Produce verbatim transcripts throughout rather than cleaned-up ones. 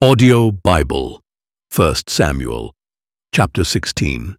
Audio Bible, First Samuel, chapter sixteen.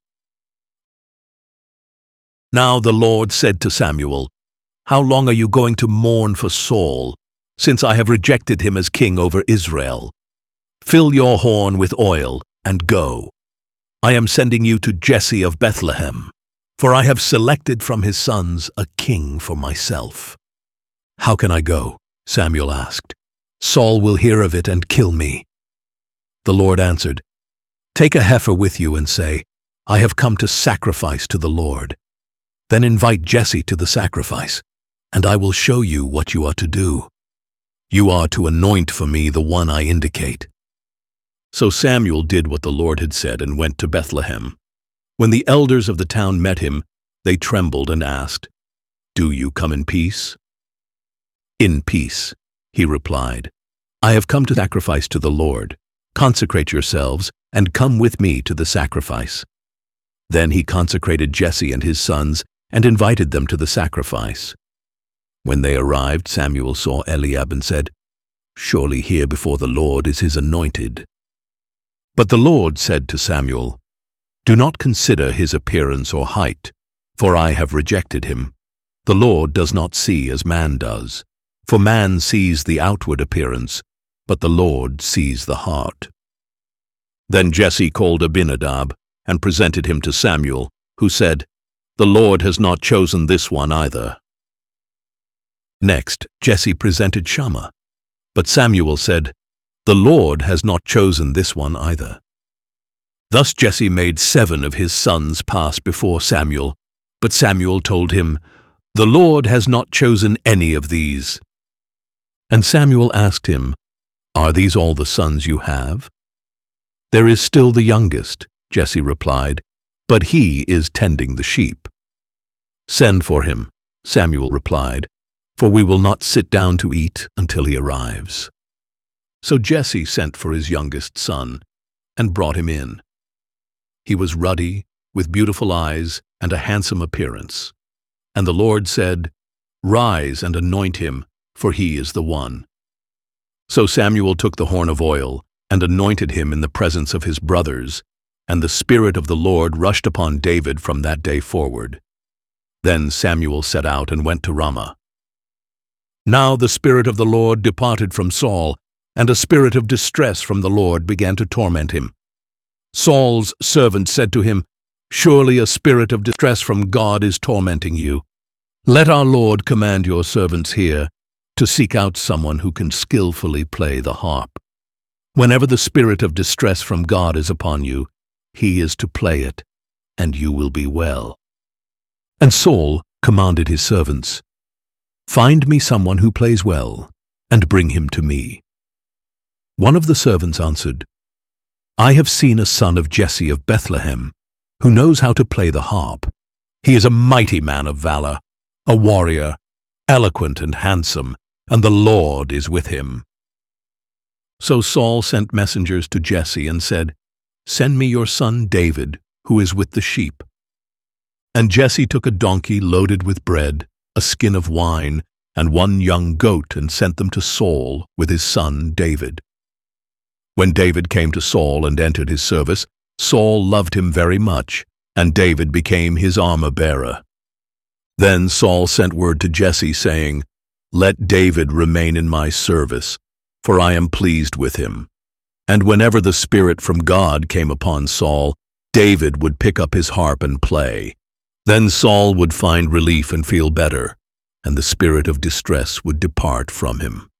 Now the Lord said to Samuel, "How long are you going to mourn for Saul, since I have rejected him as king over Israel? Fill your horn with oil and go. I am sending you to Jesse of Bethlehem, for I have selected from his sons a king for myself." "How can I go?" Samuel asked. "Saul will hear of it and kill me." The Lord answered, "Take a heifer with you and say, 'I have come to sacrifice to the Lord.' Then invite Jesse to the sacrifice, and I will show you what you are to do. You are to anoint for me the one I indicate." So Samuel did what the Lord had said and went to Bethlehem. When the elders of the town met him, they trembled and asked, "Do you come in peace?" "In peace," he replied. "I have come to sacrifice to the Lord. Consecrate yourselves and come with me to the sacrifice." Then he consecrated Jesse and his sons and invited them to the sacrifice. When they arrived, Samuel saw Eliab and said, "Surely here before the Lord is his anointed." But the Lord said to Samuel, "Do not consider his appearance or height, for I have rejected him. The Lord does not see as man does, for man sees the outward appearance, but the Lord sees the heart." Then Jesse called Abinadab and presented him to Samuel, who said, "The Lord has not chosen this one either." Next, Jesse presented Shammah, but Samuel said, "The Lord has not chosen this one either." Thus Jesse made seven of his sons pass before Samuel, but Samuel told him, "The Lord has not chosen any of these." And Samuel asked him, "Are these all the sons you have?" "There is still the youngest," Jesse replied, "but he is tending the sheep." "Send for him," Samuel replied, "for we will not sit down to eat until he arrives." So Jesse sent for his youngest son and brought him in. He was ruddy, with beautiful eyes and a handsome appearance. And the Lord said, "Rise and anoint him, for he is the one." So Samuel took the horn of oil and anointed him in the presence of his brothers, and the Spirit of the Lord rushed upon David from that day forward. Then Samuel set out and went to Ramah. Now the Spirit of the Lord departed from Saul, and a spirit of distress from the Lord began to torment him. Saul's servant said to him, "Surely a spirit of distress from God is tormenting you. Let our Lord command your servants here to seek out someone who can skillfully play the harp. Whenever the spirit of distress from God is upon you, he is to play it, and you will be well." And Saul commanded his servants, "Find me someone who plays well, and bring him to me." One of the servants answered, "I have seen a son of Jesse of Bethlehem, who knows how to play the harp. He is a mighty man of valor, a warrior, eloquent and handsome, and the Lord is with him." So Saul sent messengers to Jesse and said, "Send me your son David, who is with the sheep." And Jesse took a donkey loaded with bread, a skin of wine, and one young goat, and sent them to Saul with his son David. When David came to Saul and entered his service, Saul loved him very much, and David became his armor-bearer. Then Saul sent word to Jesse, saying, "Let David remain in my service, for I am pleased with him." And whenever the Spirit from God came upon Saul, David would pick up his harp and play. Then Saul would find relief and feel better, and the spirit of distress would depart from him.